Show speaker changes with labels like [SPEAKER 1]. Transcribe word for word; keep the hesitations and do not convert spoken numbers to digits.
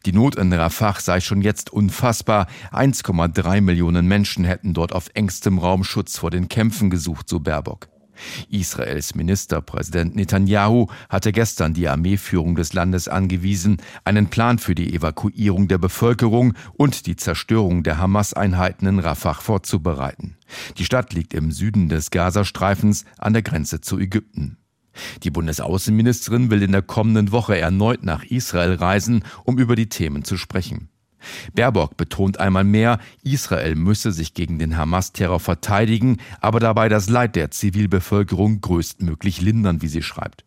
[SPEAKER 1] Die Not in Rafah sei schon jetzt unfassbar. eins Komma drei Millionen Menschen hätten dort auf engstem Raum Schutz vor den Kämpfen gesucht, so Baerbock. Israels Ministerpräsident Netanyahu hatte gestern die Armeeführung des Landes angewiesen, einen Plan für die Evakuierung der Bevölkerung und die Zerstörung der Hamas-Einheiten in Rafah vorzubereiten. Die Stadt liegt im Süden des Gazastreifens an der Grenze zu Ägypten. Die Bundesaußenministerin will in der kommenden Woche erneut nach Israel reisen, um über die Themen zu sprechen. Baerbock betont einmal mehr, Israel müsse sich gegen den Hamas-Terror verteidigen, aber dabei das Leid der Zivilbevölkerung größtmöglich lindern, wie sie schreibt.